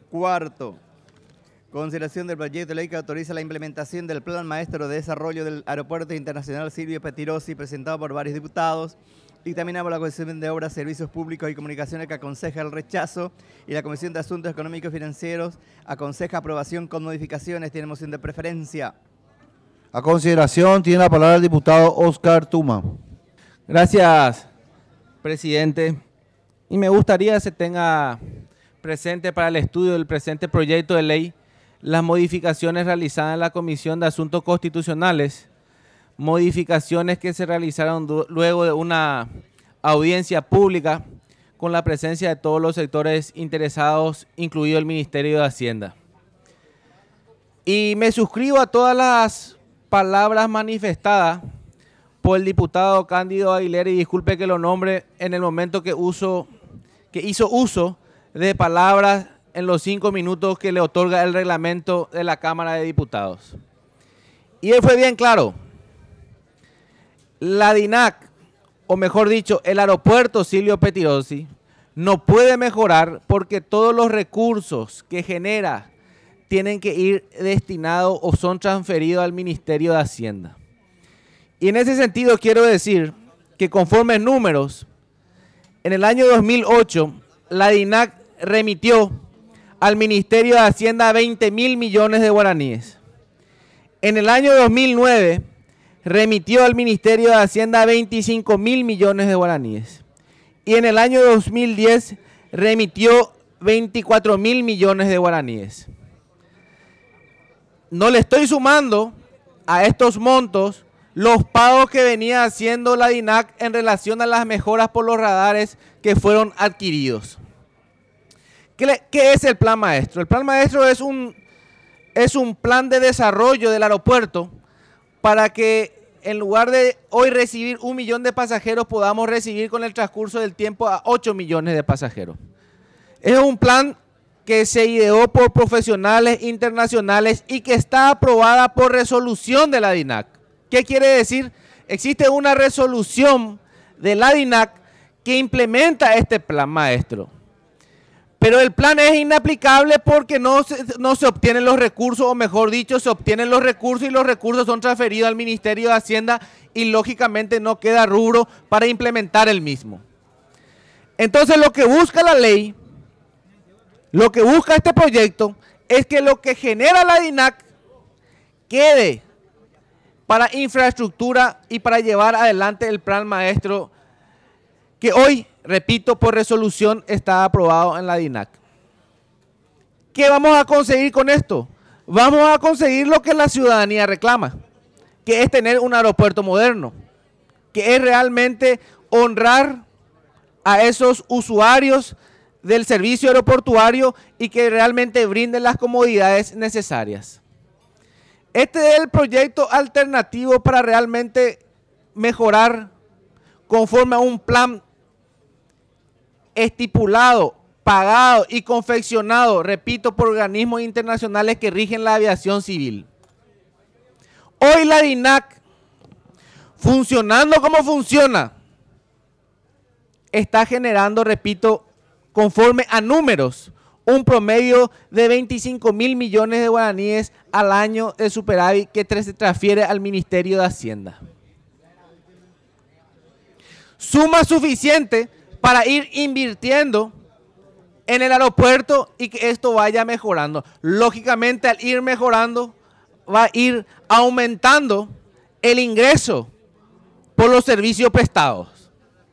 Cuarto, consideración del proyecto de ley que autoriza la implementación del Plan Maestro de Desarrollo del Aeropuerto Internacional Silvio Pettirossi, presentado por varios diputados. Dictaminado la Comisión de Obras, Servicios Públicos y Comunicaciones, que aconseja el rechazo, y la Comisión de Asuntos Económicos y Financieros aconseja aprobación con modificaciones. Tiene moción de preferencia. A consideración tiene la palabra el diputado Oscar Tuma. Gracias, presidente. Y me gustaría que se tenga presente para el estudio del presente proyecto de ley las modificaciones realizadas en la Comisión de Asuntos Constitucionales, modificaciones que se realizaron luego de una audiencia pública con la presencia de todos los sectores interesados, incluido el Ministerio de Hacienda. Y me suscribo a todas las palabras manifestadas por el diputado Cándido Aguilera, y disculpe que lo nombre en el momento que hizo uso de palabras en los 5 minutos que le otorga el reglamento de la Cámara de Diputados. Y él fue bien claro. La DINAC, o mejor dicho, el aeropuerto Silvio Pettirossi, no puede mejorar porque todos los recursos que genera tienen que ir destinados o son transferidos al Ministerio de Hacienda. Y en ese sentido quiero decir que conforme números, en el año 2008, la DINAC remitió al Ministerio de Hacienda 20.000 millones de guaraníes. En el año 2009, remitió al Ministerio de Hacienda 25.000 millones de guaraníes. Y en el año 2010, remitió 24.000 millones de guaraníes. No le estoy sumando a estos montos los pagos que venía haciendo la DINAC en relación a las mejoras por los radares que fueron adquiridos. ¿Qué es el Plan Maestro? El Plan Maestro es un plan de desarrollo del aeropuerto para que en lugar de hoy recibir 1 millón de pasajeros, podamos recibir con el transcurso del tiempo a 8 millones de pasajeros. Es un plan que se ideó por profesionales internacionales y que está aprobada por resolución de la DINAC. ¿Qué quiere decir? Existe una resolución de la DINAC que implementa este Plan Maestro. Pero el plan es inaplicable porque no se obtienen los recursos, o mejor dicho, se obtienen los recursos y los recursos son transferidos al Ministerio de Hacienda y lógicamente no queda rubro para implementar el mismo. Entonces lo que busca la ley, lo que busca este proyecto, es que lo que genera la DINAC quede para infraestructura y para llevar adelante el Plan Maestro que hoy, repito, por resolución está aprobado en la DINAC. ¿Qué vamos a conseguir con esto? Vamos a conseguir lo que la ciudadanía reclama, que es tener un aeropuerto moderno, que es realmente honrar a esos usuarios del servicio aeroportuario y que realmente brinden las comodidades necesarias. Este es el proyecto alternativo para realmente mejorar conforme a un plan estipulado, pagado y confeccionado, repito, por organismos internacionales que rigen la aviación civil. Hoy la DINAC, funcionando como funciona, está generando, repito, conforme a números, un promedio de 25.000 millones de guaraníes al año de superávit que se transfiere al Ministerio de Hacienda. Suma suficiente para ir invirtiendo en el aeropuerto y que esto vaya mejorando. Lógicamente, al ir mejorando, va a ir aumentando el ingreso por los servicios prestados.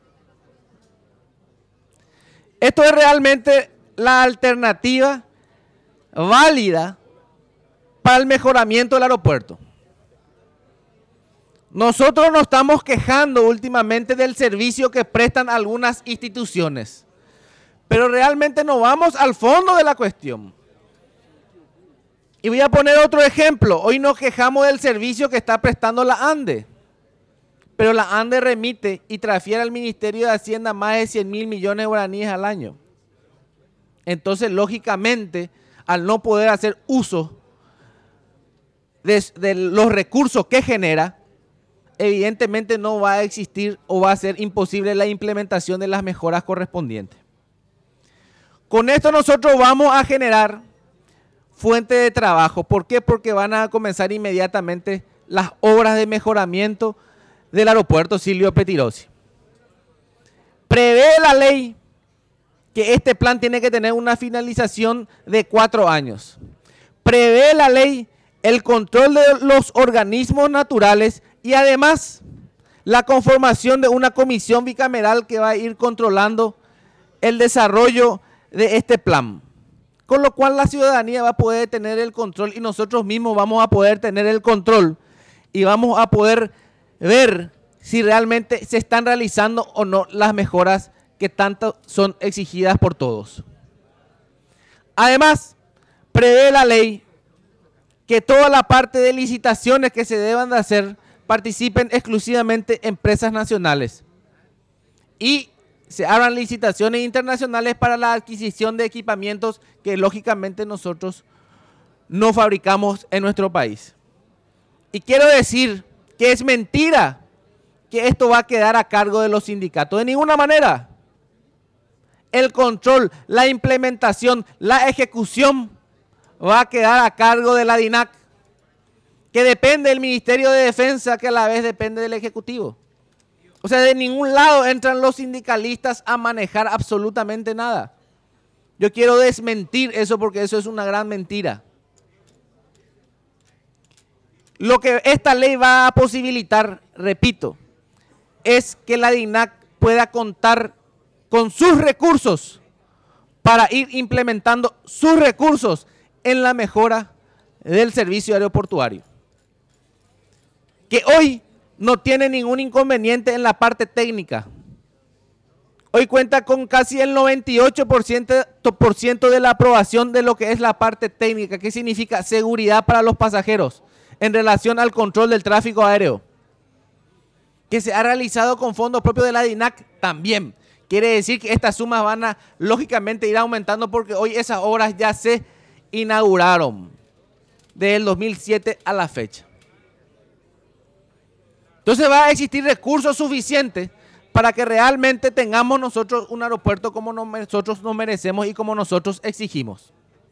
Esto es realmente la alternativa válida para el mejoramiento del aeropuerto. Nosotros nos estamos quejando últimamente del servicio que prestan algunas instituciones, pero realmente no vamos al fondo de la cuestión. Y voy a poner otro ejemplo. Hoy nos quejamos del servicio que está prestando la ANDE, pero la ANDE remite y transfiere al Ministerio de Hacienda más de 100.000 millones de guaraníes al año. Entonces, lógicamente, al no poder hacer uso de los recursos que genera, evidentemente no va a existir o va a ser imposible la implementación de las mejoras correspondientes. Con esto nosotros vamos a generar fuente de trabajo. ¿Por qué? Porque van a comenzar inmediatamente las obras de mejoramiento del aeropuerto Silvio Pettirossi. Prevé la ley que este plan tiene que tener una finalización de 4 años. Prevé la ley el control de los organismos naturales y además la conformación de una comisión bicameral que va a ir controlando el desarrollo de este plan. Con lo cual la ciudadanía va a poder tener el control y nosotros mismos vamos a poder tener el control y vamos a poder ver si realmente se están realizando o no las mejoras que tanto son exigidas por todos. Además, prevé la ley que toda la parte de licitaciones que se deban de hacer participen exclusivamente empresas nacionales y se abran licitaciones internacionales para la adquisición de equipamientos que lógicamente nosotros no fabricamos en nuestro país. Y quiero decir que es mentira que esto va a quedar a cargo de los sindicatos. De ninguna manera. El control, la implementación, la ejecución va a quedar a cargo de la DINAC, que depende del Ministerio de Defensa, que a la vez depende del Ejecutivo. O sea, de ningún lado entran los sindicalistas a manejar absolutamente nada. Yo quiero desmentir eso porque eso es una gran mentira. Lo que esta ley va a posibilitar, repito, es que la DINAC pueda contar con sus recursos para ir implementando sus recursos en la mejora del servicio aeroportuario. Que hoy no tiene ningún inconveniente en la parte técnica. Hoy cuenta con casi el 98% de la aprobación de lo que es la parte técnica, que significa seguridad para los pasajeros en relación al control del tráfico aéreo, que se ha realizado con fondos propios de la DINAC también. Quiere decir que estas sumas van a lógicamente ir aumentando porque hoy esas obras ya se inauguraron desde el 2007 a la fecha. Entonces va a existir recursos suficientes para que realmente tengamos nosotros un aeropuerto como nosotros nos merecemos y como nosotros exigimos.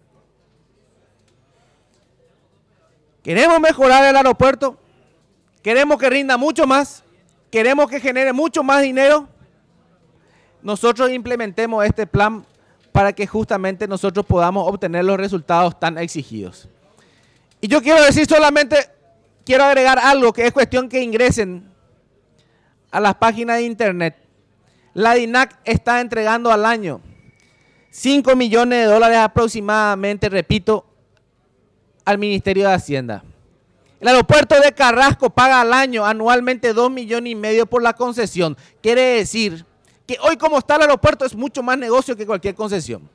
Queremos mejorar el aeropuerto, queremos que rinda mucho más, queremos que genere mucho más dinero. Nosotros implementemos este plan para que justamente nosotros podamos obtener los resultados tan exigidos. Y yo quiero decir solamente, quiero agregar algo que es cuestión que ingresen a las páginas de internet. La DINAC está entregando al año 5 millones de dólares aproximadamente, repito, al Ministerio de Hacienda. El aeropuerto de Carrasco paga al año anualmente 2,5 millones por la concesión. Quiere decir que hoy como está el aeropuerto es mucho más negocio que cualquier concesión.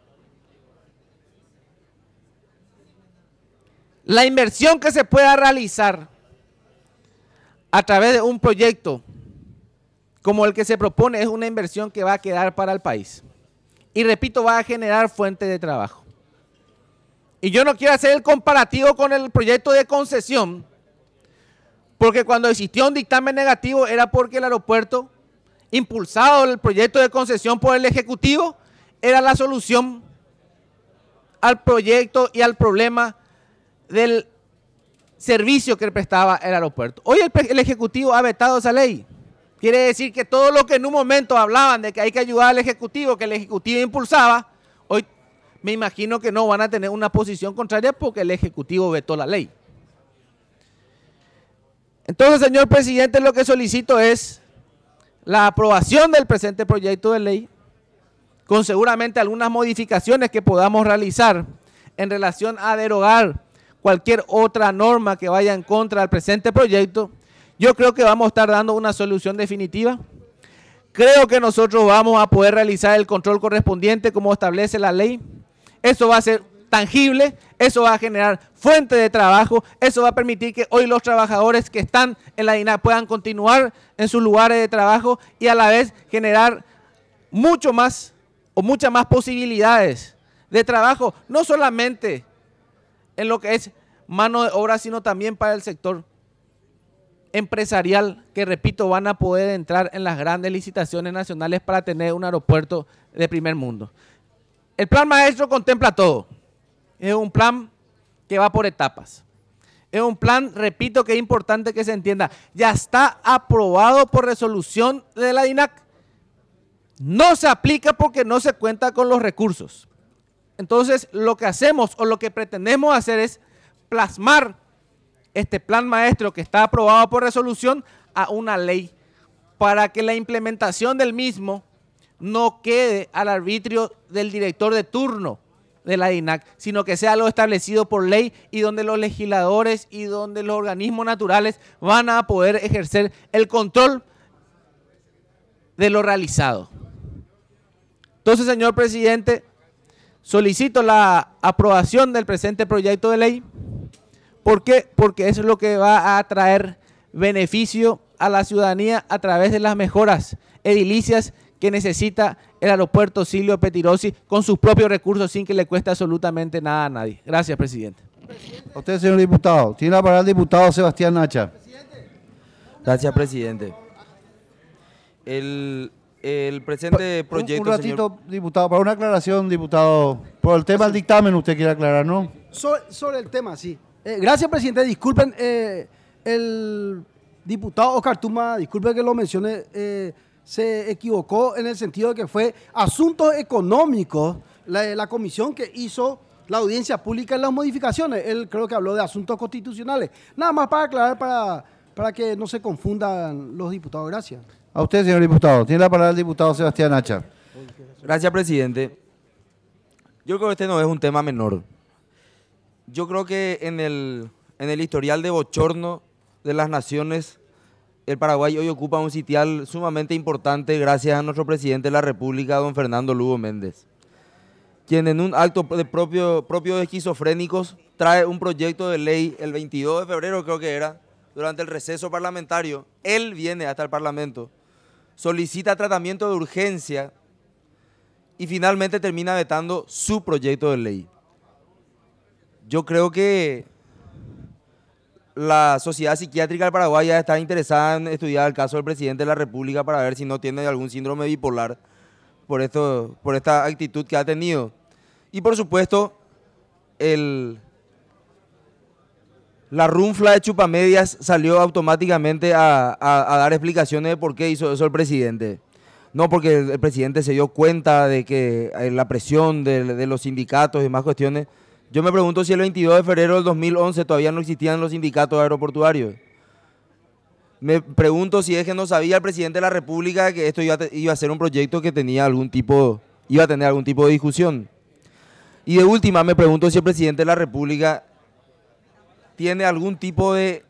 La inversión que se pueda realizar a través de un proyecto como el que se propone es una inversión que va a quedar para el país. Y repito, va a generar fuentes de trabajo. Y yo no quiero hacer el comparativo con el proyecto de concesión, porque cuando existió un dictamen negativo era porque el aeropuerto, impulsado el proyecto de concesión por el Ejecutivo, era la solución al proyecto y al problema del servicio que prestaba el aeropuerto. Hoy el Ejecutivo ha vetado esa ley. Quiere decir que todo lo que en un momento hablaban de que hay que ayudar al Ejecutivo, que el Ejecutivo impulsaba, hoy me imagino que no van a tener una posición contraria porque el Ejecutivo vetó la ley. Entonces, señor presidente, lo que solicito es la aprobación del presente proyecto de ley, con seguramente algunas modificaciones que podamos realizar en relación a derogar cualquier otra norma que vaya en contra del presente proyecto. Yo creo que vamos a estar dando una solución definitiva. Creo que nosotros vamos a poder realizar el control correspondiente como establece la ley. Eso va a ser tangible, eso va a generar fuente de trabajo, eso va a permitir que hoy los trabajadores que están en la DINAC puedan continuar en sus lugares de trabajo y a la vez generar mucho más o muchas más posibilidades de trabajo, no solamente en lo que es mano de obra, sino también para el sector empresarial, que repito, van a poder entrar en las grandes licitaciones nacionales para tener un aeropuerto de primer mundo. El plan maestro contempla todo. Es un plan que va por etapas. Es un plan, repito, que es importante que se entienda. Ya está aprobado por resolución de la DINAC. No se aplica porque no se cuenta con los recursos. Entonces, lo que hacemos o lo que pretendemos hacer es plasmar este plan maestro que está aprobado por resolución a una ley para que la implementación del mismo no quede al arbitrio del director de turno de la DINAC, sino que sea lo establecido por ley y donde los legisladores y donde los organismos naturales van a poder ejercer el control de lo realizado. Entonces, señor presidente, solicito la aprobación del presente proyecto de ley. ¿Por qué? Porque eso es lo que va a traer beneficio a la ciudadanía a través de las mejoras edilicias que necesita el aeropuerto Silvio Pettirossi con sus propios recursos sin que le cueste absolutamente nada a nadie. Gracias, presidente. A usted, señor diputado. Tiene la palabra el diputado Sebastián Nacha. Gracias, presidente. El presente proyecto, Un ratito, diputado, para una aclaración, diputado. Por el tema del dictamen usted quiere aclarar, ¿no? Sobre el tema, sí. Gracias, presidente. Disculpen, el diputado Oscar Tuma, disculpe que lo mencione, se equivocó en el sentido de que fue asuntos económicos la comisión que hizo la audiencia pública en las modificaciones. Él creo que habló de asuntos constitucionales. Nada más para aclarar, para que no se confundan los diputados. Gracias. A usted, señor diputado. Tiene la palabra el diputado Sebastián Nacha. Gracias, presidente. Yo creo que este no es un tema menor. Yo creo que en el historial de bochorno de las naciones, el Paraguay hoy ocupa un sitial sumamente importante gracias a nuestro presidente de la República, don Fernando Lugo Méndez, quien en un acto propio de esquizofrénicos trae un proyecto de ley el 22 de febrero, creo que era, durante el receso parlamentario. Él viene hasta el Parlamento, solicita tratamiento de urgencia y finalmente termina vetando su proyecto de ley. Yo creo que la Sociedad Psiquiátrica del Paraguay ya está interesada en estudiar el caso del presidente de la República para ver si no tiene algún síndrome bipolar por esta actitud que ha tenido. Y por supuesto, la runfla de Chupamedias salió automáticamente a dar explicaciones de por qué hizo eso el presidente. No porque el presidente se dio cuenta de que la presión de los sindicatos y demás cuestiones. Yo me pregunto si el 22 de febrero del 2011 todavía no existían los sindicatos aeroportuarios. Me pregunto si es que no sabía el presidente de la República que esto iba a ser un proyecto que iba a tener algún tipo de discusión. Y de última me pregunto si el presidente de la República tiene algún tipo de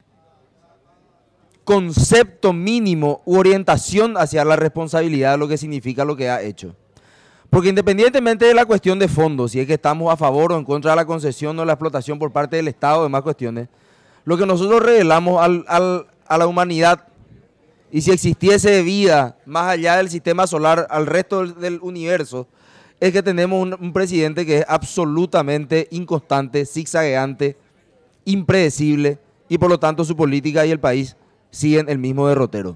concepto mínimo u orientación hacia la responsabilidad de lo que significa lo que ha hecho. Porque independientemente de la cuestión de fondo, si es que estamos a favor o en contra de la concesión o la explotación por parte del Estado o demás cuestiones, lo que nosotros revelamos a la humanidad, y si existiese vida más allá del sistema solar al resto del universo, es que tenemos un presidente que es absolutamente inconstante, zigzagueante, impredecible, y por lo tanto su política y el país siguen el mismo derrotero.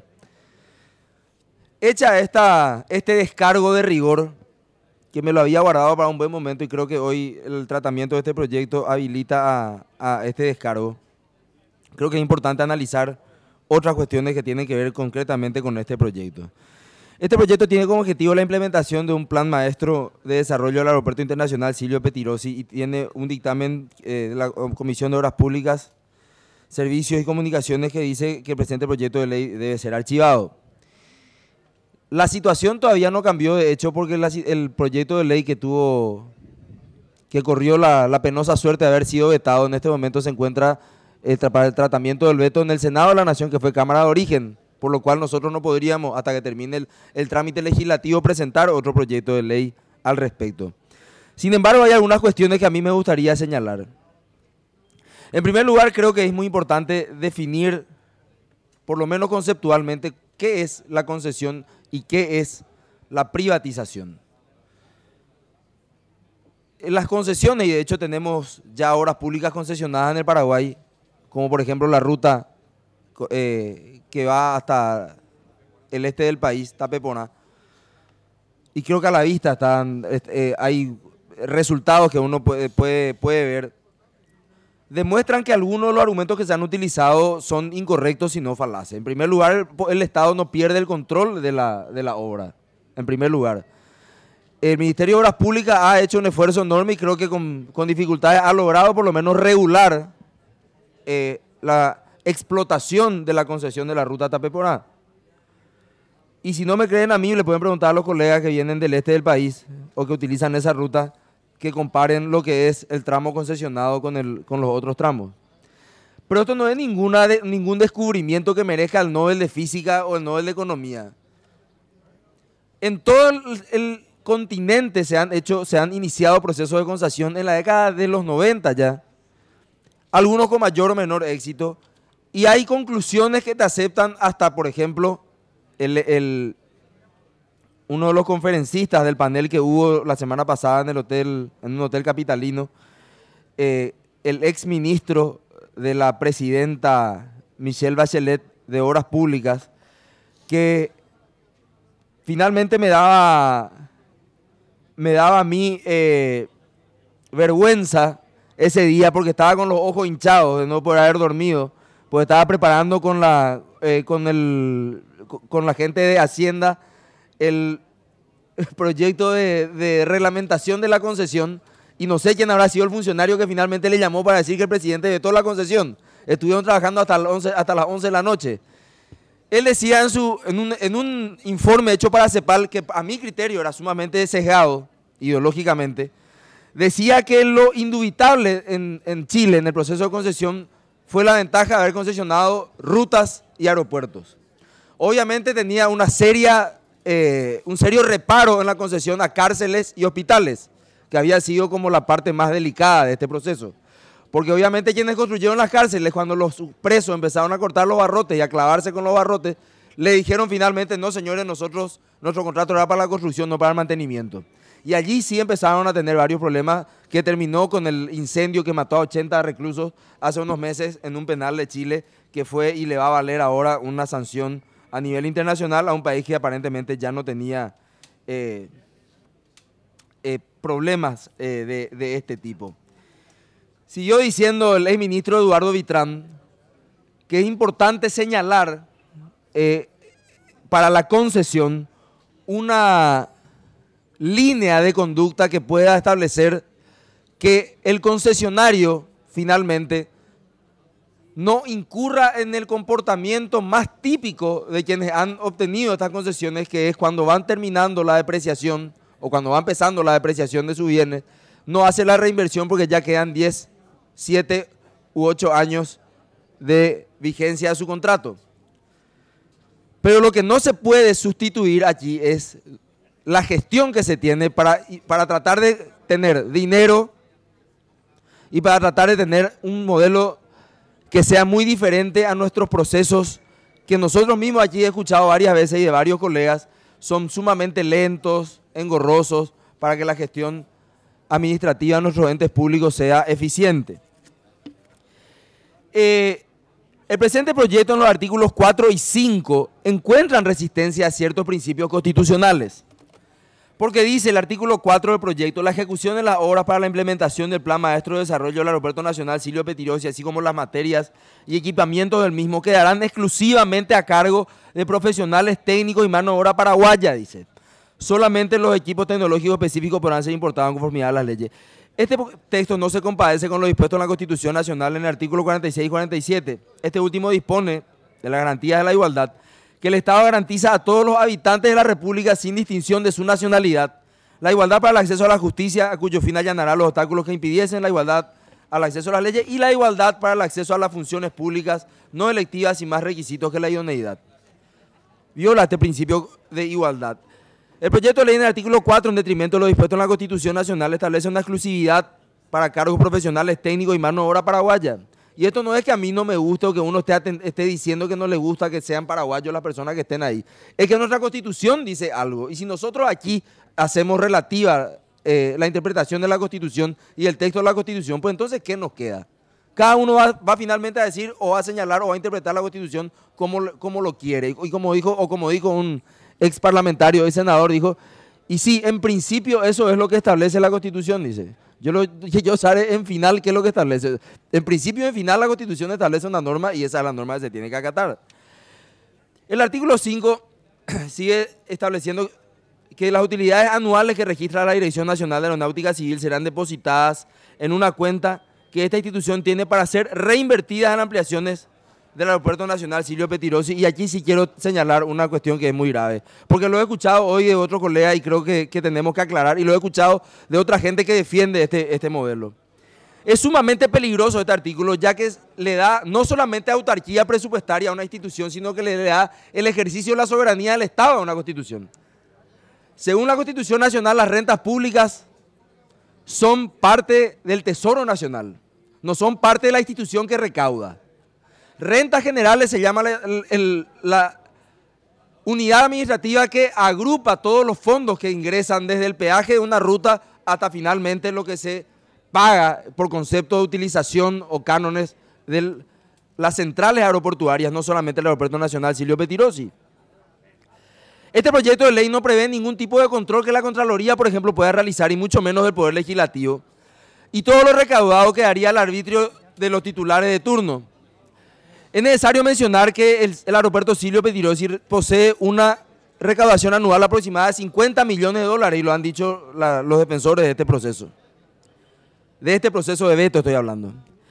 Hecha este descargo de rigor, que me lo había guardado para un buen momento y creo que hoy el tratamiento de este proyecto habilita a este descargo, creo que es importante analizar otras cuestiones que tienen que ver concretamente con este proyecto. Este proyecto tiene como objetivo la implementación de un plan maestro de desarrollo del Aeropuerto Internacional Silvio Pettirossi y tiene un dictamen de la Comisión de Obras Públicas, Servicios y Comunicaciones que dice que el presente proyecto de ley debe ser archivado. La situación todavía no cambió, de hecho, porque el proyecto de ley que corrió la penosa suerte de haber sido vetado, en este momento se encuentra para el tratamiento del veto en el Senado de la Nación, que fue Cámara de Origen, por lo cual nosotros no podríamos, hasta que termine el trámite legislativo, presentar otro proyecto de ley al respecto. Sin embargo, hay algunas cuestiones que a mí me gustaría señalar. En primer lugar, creo que es muy importante definir, por lo menos conceptualmente, qué es la concesión y qué es la privatización. En las concesiones, y de hecho tenemos ya obras públicas concesionadas en el Paraguay, como por ejemplo la ruta que va hasta el este del país, Tapeponá, y creo que a la vista hay resultados que uno puede ver, demuestran que algunos de los argumentos que se han utilizado son incorrectos y no falaces. En primer lugar, el Estado no pierde el control de la obra, en primer lugar. El Ministerio de Obras Públicas ha hecho un esfuerzo enorme y creo que con dificultades ha logrado por lo menos regular la explotación de la concesión de la ruta Tapeporá. Y si no me creen a mí, le pueden preguntar a los colegas que vienen del este del país o que utilizan esa ruta, que comparen lo que es el tramo concesionado con los otros tramos. Pero esto no es ningún descubrimiento que merezca el Nobel de Física o el Nobel de Economía. En todo el continente se han iniciado procesos de concesión en la década de los 90 ya, algunos con mayor o menor éxito, y hay conclusiones que te aceptan hasta, por ejemplo, uno de los conferencistas del panel que hubo la semana pasada en un hotel capitalino, el ex ministro de la presidenta Michelle Bachelet de Obras Públicas, que finalmente me daba a mí vergüenza ese día porque estaba con los ojos hinchados de no poder haber dormido, porque estaba preparando con la gente de Hacienda el proyecto de reglamentación de la concesión, y no sé quién habrá sido el funcionario que finalmente le llamó para decir que el presidente vetó la concesión. Estuvieron trabajando hasta las 11 de la noche. Él decía en un informe hecho para CEPAL, que a mi criterio era sumamente sesgado ideológicamente, decía que lo indubitable en Chile, en el proceso de concesión, fue la ventaja de haber concesionado rutas y aeropuertos. Obviamente tenía un serio reparo en la concesión a cárceles y hospitales, que había sido como la parte más delicada de este proceso. Porque obviamente quienes construyeron las cárceles, cuando los presos empezaron a cortar los barrotes y a clavarse con los barrotes, le dijeron finalmente: no señores, nuestro contrato era para la construcción, no para el mantenimiento. Y allí sí empezaron a tener varios problemas, que terminó con el incendio que mató a 80 reclusos hace unos meses en un penal de Chile, que fue y le va a valer ahora una sanción a nivel internacional a un país que aparentemente ya no tenía problemas de este tipo. Siguió diciendo el exministro Eduardo Vitrán que es importante señalar para la concesión una línea de conducta que pueda establecer que el concesionario finalmente no incurra en el comportamiento más típico de quienes han obtenido estas concesiones, que es cuando van terminando la depreciación o cuando va empezando la depreciación de sus bienes, no hace la reinversión porque ya quedan 10, 7 u 8 años de vigencia de su contrato. Pero lo que no se puede sustituir allí es la gestión que se tiene para tratar de tener dinero y para tratar de tener un modelo que sea muy diferente a nuestros procesos, que nosotros mismos aquí he escuchado varias veces y de varios colegas, son sumamente lentos, engorrosos, para que la gestión administrativa de nuestros entes públicos sea eficiente. El presente proyecto, en los artículos 4 y 5 encuentran resistencia a ciertos principios constitucionales. Porque dice el artículo 4 del proyecto: la ejecución de las obras para la implementación del Plan Maestro de Desarrollo del Aeropuerto Nacional Silvio Pettirossi, así como las materias y equipamientos del mismo, quedarán exclusivamente a cargo de profesionales técnicos y mano de obra paraguaya, dice. Solamente los equipos tecnológicos específicos podrán ser importados en conformidad a las leyes. Este texto no se compadece con lo dispuesto en la Constitución Nacional en el artículo 46 y 47. Este último dispone de las garantías de la igualdad, que el Estado garantiza a todos los habitantes de la República, sin distinción de su nacionalidad, la igualdad para el acceso a la justicia, a cuyo fin allanará los obstáculos que impidiesen la igualdad al acceso a las leyes, y la igualdad para el acceso a las funciones públicas no electivas sin más requisitos que la idoneidad. Viola este principio de igualdad. El proyecto de ley en el artículo 4, en detrimento de lo dispuesto en la Constitución Nacional, establece una exclusividad para cargos profesionales técnicos y mano de obra paraguaya. Y esto no es que a mí no me guste o que uno esté diciendo que no le gusta que sean paraguayos las personas que estén ahí. Es que nuestra Constitución dice algo. Y si nosotros aquí hacemos relativa la interpretación de la Constitución y el texto de la Constitución, pues entonces, ¿qué nos queda? Cada uno va finalmente a decir o va a señalar o va a interpretar la Constitución como lo quiere. Y como dijo un ex parlamentario y senador, dijo: Y sí, en principio eso es lo que establece la Constitución, dice. Yo sabré en final qué es lo que establece. En principio y en final la Constitución establece una norma y esa es la norma que se tiene que acatar. El artículo 5 sigue estableciendo que las utilidades anuales que registra la Dirección Nacional de Aeronáutica Civil serán depositadas en una cuenta que esta institución tiene para ser reinvertidas en ampliaciones del Aeropuerto Nacional Silvio Pettirossi. Y aquí sí quiero señalar una cuestión que es muy grave, porque lo he escuchado hoy de otro colega y creo que tenemos que aclarar, y lo he escuchado de otra gente que defiende este modelo. Es sumamente peligroso este artículo, ya que le da no solamente autarquía presupuestaria a una institución, sino que le da el ejercicio de la soberanía del Estado a una constitución. Según la Constitución Nacional, las rentas públicas son parte del Tesoro Nacional, no son parte de la institución que recauda. Rentas generales se llama la unidad administrativa que agrupa todos los fondos que ingresan desde el peaje de una ruta hasta finalmente lo que se paga por concepto de utilización o cánones de las centrales aeroportuarias, no solamente el Aeropuerto Nacional Silvio Pettirossi. Este proyecto de ley no prevé ningún tipo de control que la Contraloría, por ejemplo, pueda realizar, y mucho menos del Poder Legislativo, y todo lo recaudado quedaría al arbitrio de los titulares de turno. Es necesario mencionar que el aeropuerto Silvio Pettirossi posee una recaudación anual aproximada de 50 millones de dólares, y lo han dicho los defensores de este proceso. De este proceso de veto estoy hablando.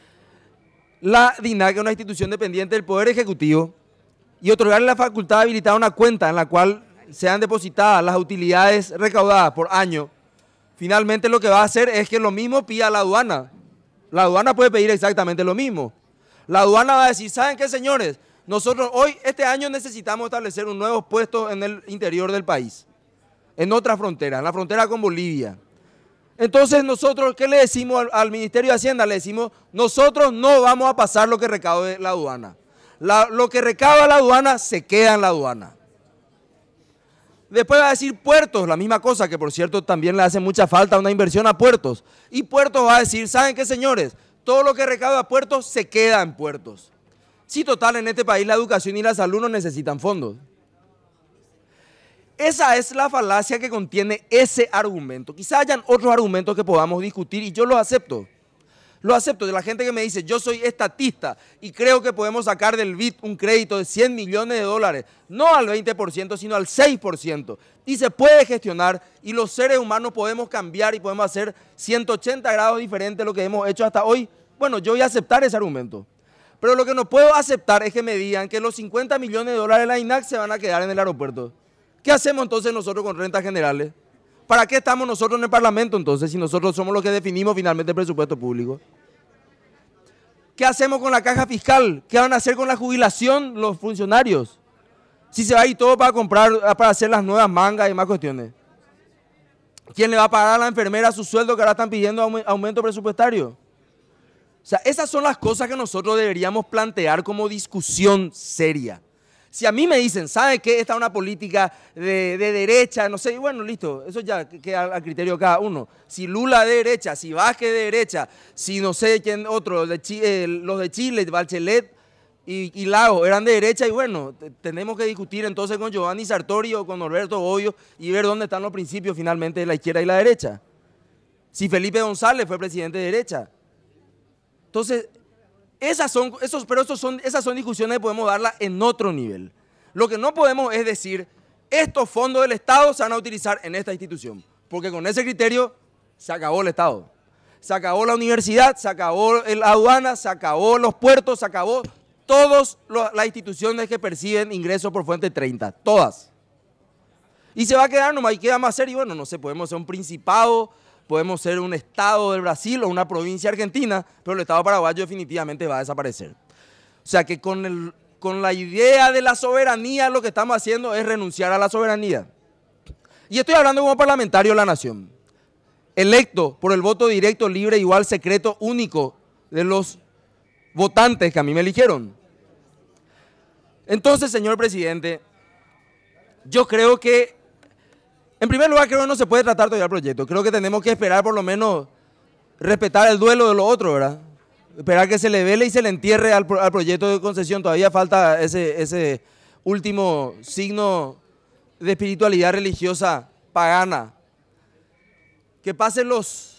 La DINAC es una institución dependiente del Poder Ejecutivo, y otorgarle la facultad de habilitar una cuenta en la cual sean depositadas las utilidades recaudadas por año, finalmente lo que va a hacer es que lo mismo pida la aduana. La aduana puede pedir exactamente lo mismo. La aduana va a decir, ¿saben qué, señores? Nosotros hoy, este año, necesitamos establecer un nuevo puesto en el interior del país, en otra frontera, en la frontera con Bolivia. Entonces nosotros, ¿qué le decimos al Ministerio de Hacienda? Le decimos, nosotros no vamos a pasar lo que recaude la aduana. Lo que recauda la aduana se queda en la aduana. Después va a decir puertos, la misma cosa, que por cierto también le hace mucha falta una inversión a puertos. Y puertos va a decir, ¿saben qué, señores? Todo lo que recauda puertos se queda en puertos. Sí, total, en este país la educación y la salud no necesitan fondos. Esa es la falacia que contiene ese argumento. Quizá hayan otros argumentos que podamos discutir y yo los acepto. Lo acepto de la gente que me dice, yo soy estatista y creo que podemos sacar del BID un crédito de 100 millones de dólares, no al 20%, sino al 6%. Y se puede gestionar y los seres humanos podemos cambiar y podemos hacer 180 grados diferente de lo que hemos hecho hasta hoy. Bueno, yo voy a aceptar ese argumento. Pero lo que no puedo aceptar es que me digan que los 50 millones de dólares de la INAC se van a quedar en el aeropuerto. ¿Qué hacemos entonces nosotros con rentas generales? ¿Para qué estamos nosotros en el Parlamento entonces si nosotros somos los que definimos finalmente el presupuesto público? ¿Qué hacemos con la caja fiscal? ¿Qué van a hacer con la jubilación los funcionarios? Si se va a ir todo para comprar, para hacer las nuevas mangas y más cuestiones. ¿Quién le va a pagar a la enfermera su sueldo que ahora están pidiendo aumento presupuestario? O sea, esas son las cosas que nosotros deberíamos plantear como discusión seria. Si a mí me dicen, ¿sabe qué? Esta es una política de derecha, no sé, y bueno, listo, eso ya queda al criterio de cada uno. Si Lula de derecha, si Vázquez de derecha, si no sé quién otro, los de Chile, Bachelet y Lagos eran de derecha, y bueno, tenemos que discutir entonces con Giovanni Sartori o con Norberto Bobbio y ver dónde están los principios finalmente de la izquierda y la derecha. Si Felipe González fue presidente de derecha. Entonces, esas son discusiones que podemos darlas en otro nivel. Lo que no podemos es decir, estos fondos del Estado se van a utilizar en esta institución, porque con ese criterio se acabó el Estado. Se acabó la universidad, se acabó la aduana, se acabó los puertos, se acabó todas las instituciones que perciben ingresos por fuente 30, todas. Y se va a quedar nomás, y queda más hacer, y bueno, no sé, podemos ser un principado, podemos ser un estado del Brasil o una provincia argentina, pero el estado paraguayo definitivamente va a desaparecer. O sea que con la idea de la soberanía lo que estamos haciendo es renunciar a la soberanía. Y estoy hablando como parlamentario de la nación, electo por el voto directo, libre, igual, secreto, único de los votantes que a mí me eligieron. Entonces, señor presidente, yo creo que en primer lugar, creo que no se puede tratar todavía el proyecto. Creo que tenemos que esperar por lo menos respetar el duelo de los otros, ¿verdad? Esperar que se le vele y se le entierre al proyecto de concesión. Todavía falta ese último signo de espiritualidad religiosa pagana, que pasen los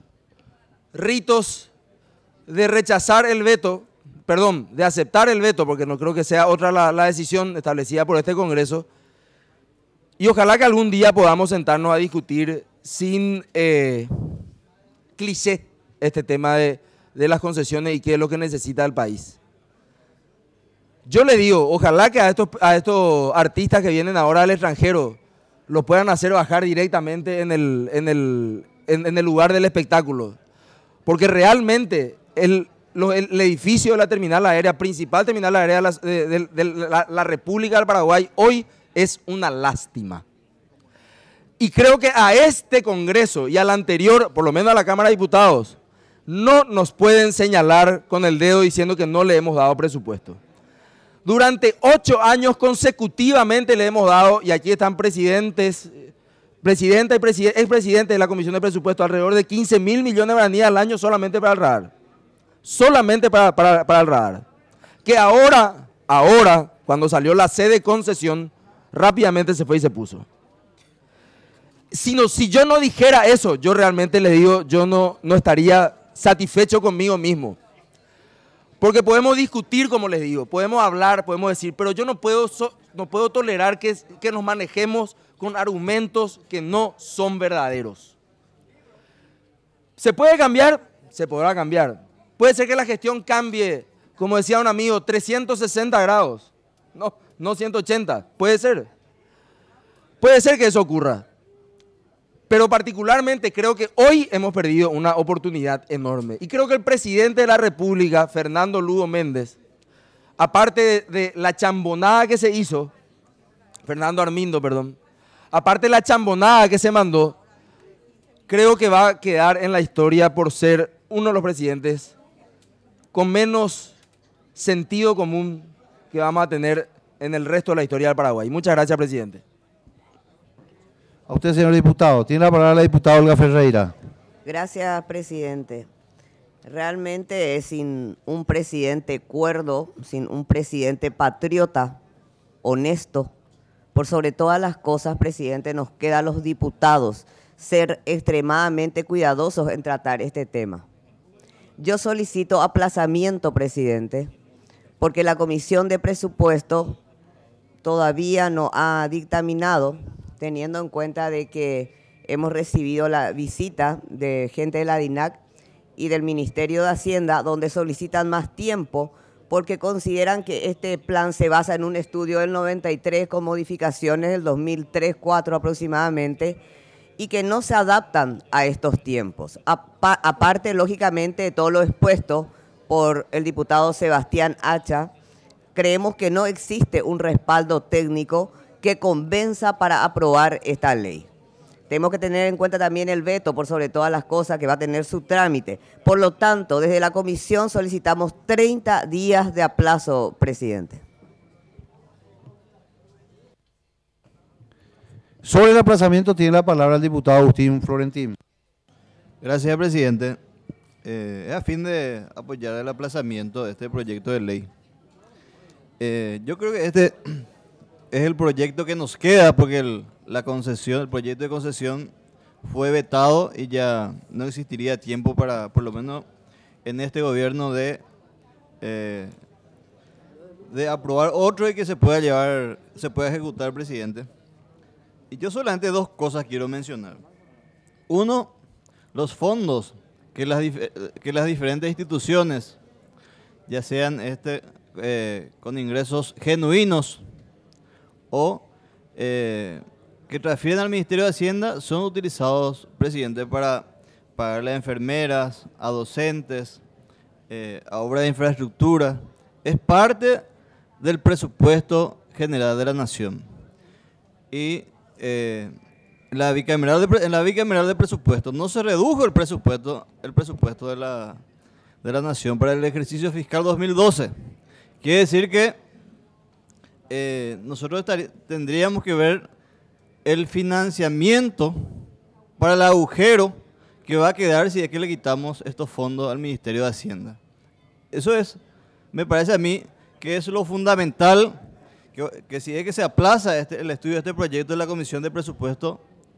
ritos de rechazar el veto, perdón, de aceptar el veto, porque no creo que sea otra la decisión establecida por este Congreso, y ojalá que algún día podamos sentarnos a discutir sin cliché este tema de las concesiones y qué es lo que necesita el país. Yo le digo, ojalá que a estos artistas que vienen ahora al extranjero los puedan hacer bajar directamente en el lugar del espectáculo. Porque realmente el edificio de la terminal aérea, principal terminal aérea de la República del Paraguay, hoy es una lástima. Y creo que a este Congreso y al anterior, por lo menos a la Cámara de Diputados, no nos pueden señalar con el dedo diciendo que no le hemos dado presupuesto. Durante 8 años consecutivamente le hemos dado, y aquí están presidenta y expresidente de la Comisión de Presupuesto, alrededor de 15.000 millones de guaraníes al año solamente para el radar. Solamente para el radar. Que ahora, cuando salió la C de concesión, rápidamente se fue y se puso. Si yo no dijera eso, yo realmente les digo, yo no estaría satisfecho conmigo mismo. Porque podemos discutir, como les digo, podemos hablar, podemos decir, pero yo no puedo tolerar que nos manejemos con argumentos que no son verdaderos. ¿Se puede cambiar? Se podrá cambiar. Puede ser que la gestión cambie, como decía un amigo, 360 grados. No 180, puede ser. Puede ser que eso ocurra. Pero particularmente creo que hoy hemos perdido una oportunidad enorme. Y creo que el presidente de la República, Fernando Lugo Méndez, aparte de la chambonada que se hizo, Fernando Armindo, perdón, aparte de la chambonada que se mandó, creo que va a quedar en la historia por ser uno de los presidentes con menos sentido común que vamos a tener en el resto de la historia del Paraguay. Muchas gracias, presidente. A usted, señor diputado. Tiene la palabra la diputada Olga Ferreira. Gracias, presidente. Realmente es sin un presidente cuerdo, sin un presidente patriota, honesto. Por sobre todas las cosas, presidente, nos queda a los diputados ser extremadamente cuidadosos en tratar este tema. Yo solicito aplazamiento, presidente, porque la Comisión de Presupuesto todavía no ha dictaminado, teniendo en cuenta de que hemos recibido la visita de gente de la DINAC y del Ministerio de Hacienda, donde solicitan más tiempo porque consideran que este plan se basa en un estudio del 93 con modificaciones del 2003-2004 aproximadamente y que no se adaptan a estos tiempos. Aparte, lógicamente, de todo lo expuesto por el diputado Sebastián Hacha, creemos que no existe un respaldo técnico que convenza para aprobar esta ley. Tenemos que tener en cuenta también el veto, por sobre todas las cosas, que va a tener su trámite. Por lo tanto, desde la comisión solicitamos 30 días de aplazo, presidente. Sobre el aplazamiento tiene la palabra el diputado Agustín Florentín. Gracias, presidente. Es a fin de apoyar el aplazamiento de este proyecto de ley. Yo creo que este es el proyecto que nos queda porque el proyecto de concesión fue vetado y ya no existiría tiempo para, por lo menos en este gobierno, de aprobar otro y que se pueda ejecutar, presidente. Y yo solamente 2 cosas quiero mencionar. Uno, los fondos que las diferentes instituciones, ya sean con ingresos genuinos o que transfieren al Ministerio de Hacienda, son utilizados, presidente, para pagarle a enfermeras, a docentes, a obras de infraestructura. Es parte del presupuesto general de la Nación. Y en la bicameral de presupuesto no se redujo el presupuesto de la Nación para el ejercicio fiscal 2012. Quiere decir que nosotros tendríamos que ver el financiamiento para el agujero que va a quedar si es que le quitamos estos fondos al Ministerio de Hacienda. Eso me parece a mí que es lo fundamental, que si es que se aplaza el estudio de este proyecto de la Comisión de Presupuesto,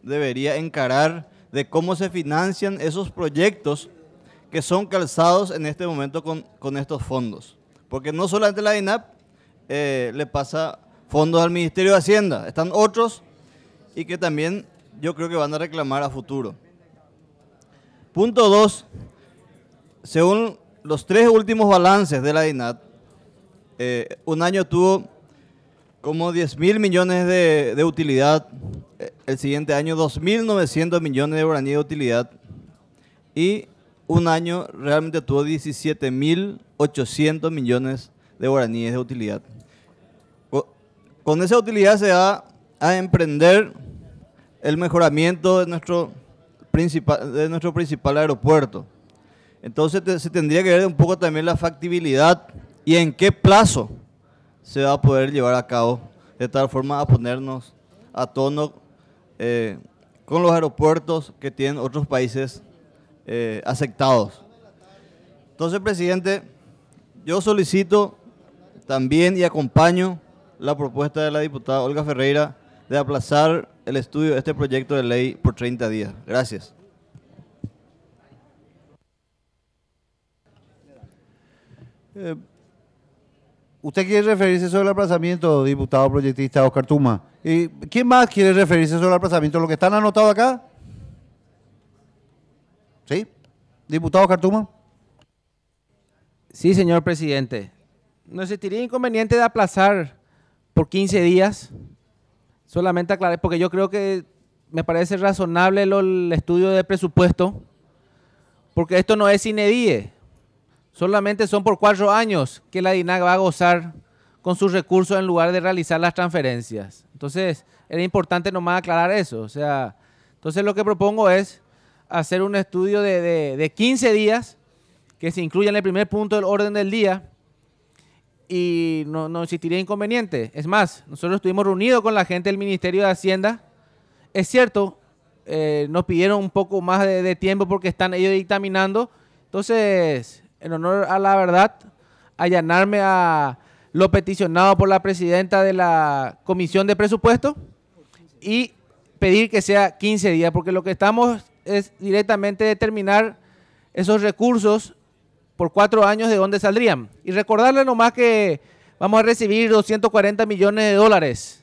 debería encarar de cómo se financian esos proyectos que son calzados en este momento con estos fondos. Porque no solamente la INAP le pasa fondos al Ministerio de Hacienda, están otros y que también yo creo que van a reclamar a futuro. Punto 2, según los 3 últimos balances de la INAP, un año tuvo como 10.000 millones de utilidad, el siguiente año 2.900 millones de guaraníes de utilidad y un año realmente tuvo 17.800 millones de guaraníes de utilidad. Con esa utilidad se va a emprender el mejoramiento de nuestro principal aeropuerto. Entonces se tendría que ver un poco también la factibilidad y en qué plazo se va a poder llevar a cabo, de tal forma a ponernos a tono con los aeropuertos que tienen otros países aceptados. Entonces, presidente, yo solicito también y acompaño la propuesta de la diputada Olga Ferreira de aplazar el estudio de este proyecto de ley por 30 días. Gracias. ¿Usted quiere referirse sobre el aplazamiento, diputado proyectista Oscar Tuma? ¿Y quién más quiere referirse sobre el aplazamiento? ¿Los que están anotados acá? ¿Sí? Diputado Oscar Tuma. Sí, señor presidente. ¿No existiría inconveniente de aplazar por 15 días? Solamente aclarar, porque yo creo que me parece razonable el estudio de presupuesto, porque esto no es sine die. Solamente son por 4 años que la DINAC va a gozar con sus recursos en lugar de realizar las transferencias. Entonces, era importante nomás aclarar eso. O sea, entonces lo que propongo es hacer un estudio de 15 días que se incluya en el primer punto del orden del día y no existiría inconveniente. Es más, nosotros estuvimos reunidos con la gente del Ministerio de Hacienda. Es cierto, nos pidieron un poco más de tiempo porque están ellos dictaminando. Entonces, en honor a la verdad, allanarme a lo peticionado por la presidenta de la Comisión de Presupuesto y pedir que sea 15 días, porque lo que estamos es directamente determinar esos recursos por 4 años de dónde saldrían. Y recordarle nomás que vamos a recibir 240 millones de dólares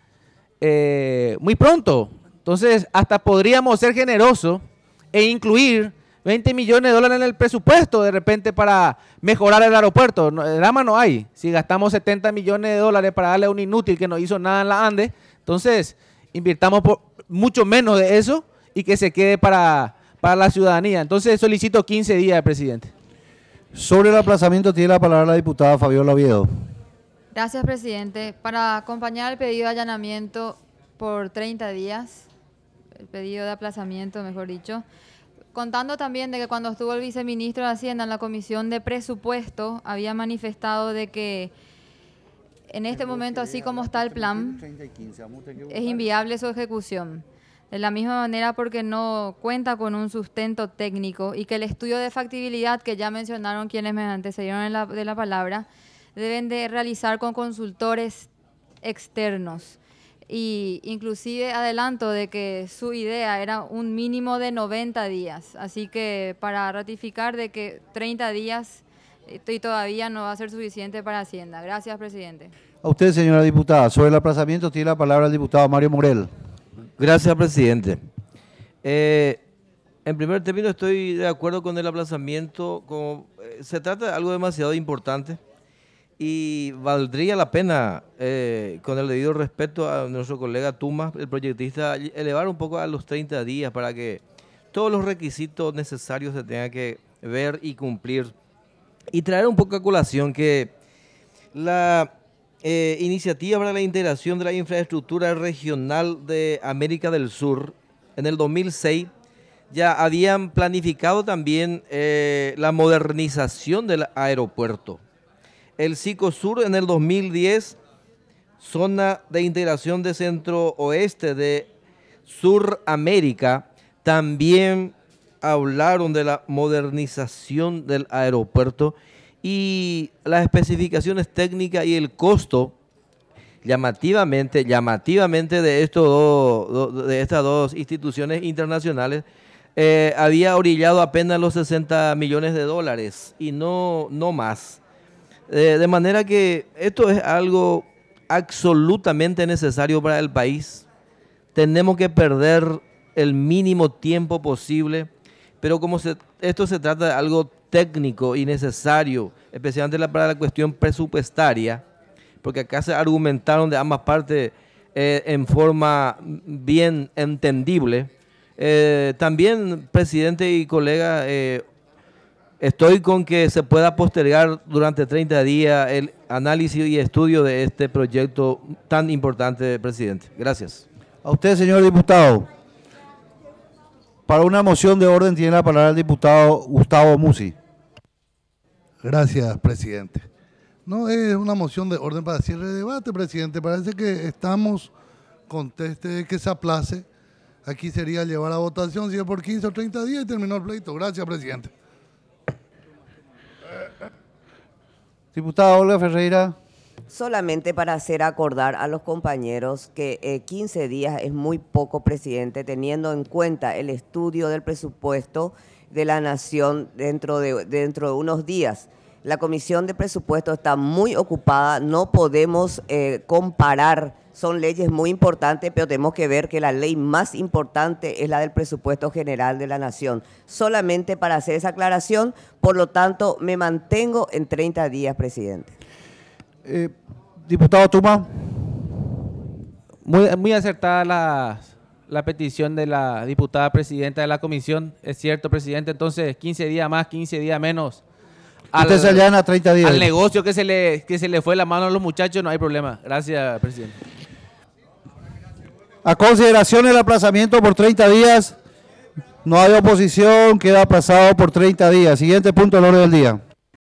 muy pronto. Entonces, hasta podríamos ser generosos e incluir 20 millones de dólares en el presupuesto de repente para mejorar el aeropuerto. Drama no hay. Si gastamos 70 millones de dólares para darle a un inútil que no hizo nada en la Ande, entonces invirtamos por mucho menos de eso y que se quede para la ciudadanía. Entonces solicito 15 días, presidente. Sobre el aplazamiento tiene la palabra la diputada Fabiola Oviedo. Gracias, presidente. Para acompañar el pedido de allanamiento por 30 días, el pedido de aplazamiento, mejor dicho, contando también de que cuando estuvo el viceministro de Hacienda en la Comisión de Presupuesto, había manifestado de que en este momento, así como está el plan, es inviable su ejecución. De la misma manera porque no cuenta con un sustento técnico y que el estudio de factibilidad que ya mencionaron quienes me antecedieron de la palabra, deben de realizar con consultores externos. Y inclusive adelanto de que su idea era un mínimo de 90 días. Así que para ratificar de que 30 días y todavía no va a ser suficiente para Hacienda. Gracias, presidente. A usted, señora diputada. Sobre el aplazamiento tiene la palabra el diputado Mario Morel. Gracias, presidente. En primer término estoy de acuerdo con el aplazamiento. Se trata de algo demasiado importante y valdría la pena, con el debido respeto a nuestro colega Tuma, el proyectista, elevar un poco a los 30 días para que todos los requisitos necesarios se tengan que ver y cumplir. Y traer un poco a colación que la iniciativa para la integración de la infraestructura regional de América del Sur, en el 2006, ya habían planificado también la modernización del aeropuerto. El Cicosur en el 2010, zona de integración de centro-oeste de Suramérica, también hablaron de la modernización del aeropuerto y las especificaciones técnicas y el costo llamativamente de de estas dos instituciones internacionales, había orillado apenas los 60 millones de dólares y no más. De manera que esto es algo absolutamente necesario para el país. Tenemos que perder el mínimo tiempo posible, pero como esto se trata de algo técnico y necesario, especialmente para la cuestión presupuestaria, porque acá se argumentaron de ambas partes en forma bien entendible. También, presidente y colega, estoy con que se pueda postergar durante 30 días el análisis y estudio de este proyecto tan importante, presidente. Gracias. A usted, señor diputado. Para una moción de orden tiene la palabra el diputado Gustavo Musi. Gracias, presidente. No es una moción de orden para cierre de debate, presidente. Parece que estamos conteste de que se aplace. Aquí sería llevar a votación si es por 15 o 30 días y terminó el pleito. Gracias, presidente. Diputada Olga Ferreira. Solamente para hacer acordar a los compañeros que 15 días es muy poco, presidente, teniendo en cuenta el estudio del presupuesto de la Nación dentro de unos días. La Comisión de Presupuesto está muy ocupada, no podemos comparar, son leyes muy importantes, pero tenemos que ver que la ley más importante es la del presupuesto general de la Nación. Solamente para hacer esa aclaración, por lo tanto, me mantengo en 30 días, presidente. Diputado Tuma. Muy acertada la petición de la diputada presidenta de la comisión. Es cierto, presidente, entonces 15 días más, 15 días menos. Usted se allana 30 días. Al negocio que se le fue la mano a los muchachos, no hay problema. Gracias, presidente. A consideración el aplazamiento por 30 días. No hay oposición, queda aplazado por 30 días. Siguiente punto del orden del día.